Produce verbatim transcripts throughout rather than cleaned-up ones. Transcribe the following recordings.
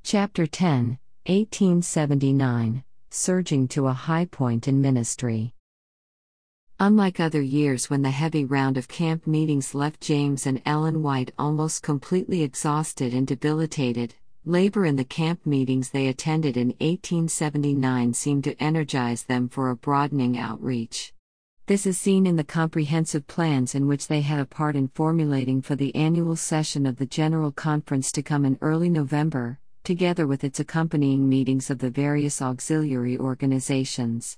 Chapter ten, eighteen seventy-nine, Surging to a High Point in Ministry. Unlike other years when the heavy round of camp meetings left James and Ellen White almost completely exhausted and debilitated, labor in the camp meetings they attended in eighteen seventy-nine seemed to energize them for a broadening outreach. This is seen in the comprehensive plans in which they had a part in formulating for the annual session of the General Conference to come in early November, together with its accompanying meetings of the various auxiliary organizations.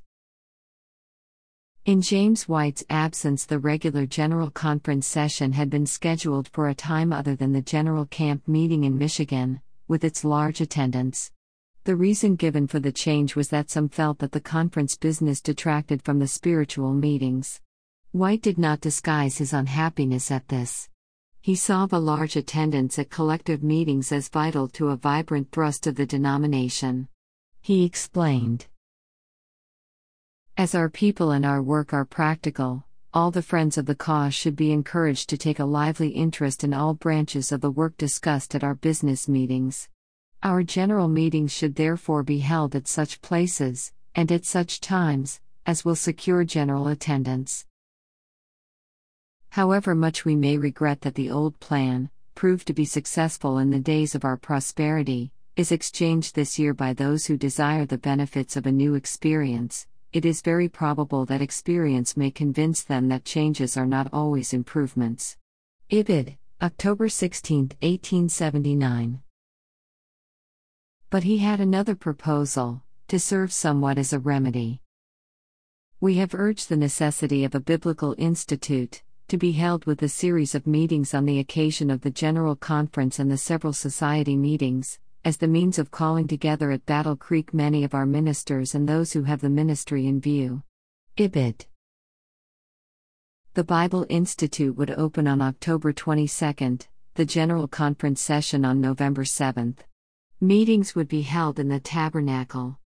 In James White's absence, the regular General Conference session had been scheduled for a time other than the General Camp meeting in Michigan, with its large attendance. The reason given for the change was that some felt that the conference business detracted from the spiritual meetings. White did not disguise his unhappiness at this. He saw the large attendance at collective meetings as vital to a vibrant thrust of the denomination. He explained, "As our people and our work are practical, all the friends of the cause should be encouraged to take a lively interest in all branches of the work discussed at our business meetings. Our general meetings should therefore be held at such places, and at such times, as will secure general attendance. However much we may regret that the old plan, proved to be successful in the days of our prosperity, is exchanged this year by those who desire the benefits of a new experience, it is very probable that experience may convince them that changes are not always improvements." Ibid, October sixteenth, eighteen seventy-nine. But he had another proposal, to serve somewhat as a remedy. "We have urged the necessity of a Biblical Institute, to be held with a series of meetings on the occasion of the General Conference and the several society meetings, as the means of calling together at Battle Creek many of our ministers and those who have the ministry in view." Ibid. The Bible Institute would open on October twenty-second, the General Conference session on November seventh. Meetings would be held in the Tabernacle.